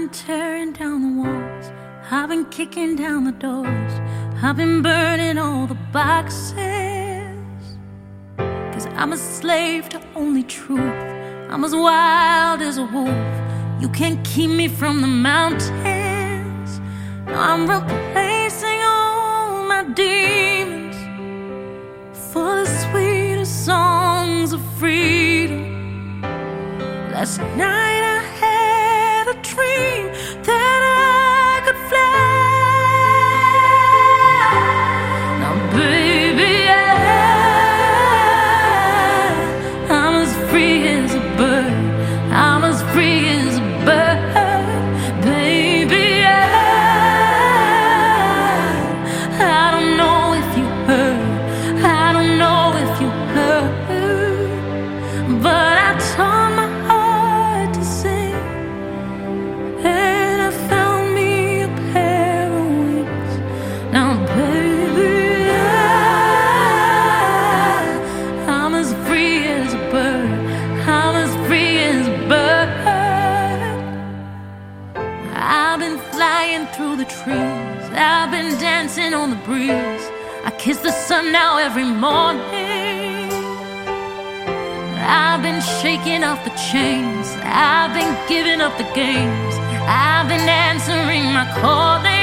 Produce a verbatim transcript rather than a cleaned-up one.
been tearing down the walls, I've been kicking down the doors, I've been burning all the boxes. Cause I'm a slave to only truth, I'm as wild as a wolf. You can't keep me from the mountains. No, I'm replacing all my demons for the sweetest songs of freedom. Last night I had a dream that I could fly. Now baby, I, I'm as free as a bird, I'm as free as a bird. Baby, I, I don't know if you heard, I don't know if you heard, but I told my heart to sing, and I found me a pair of wings. Now baby, I, I'm as free as a bird, I'm as free as a bird. I've been flying through the trees, I've been dancing on the breeze. I kiss the sun now every morning. I've been shaking off the chains, I've been giving up the games, I've been answering my calling.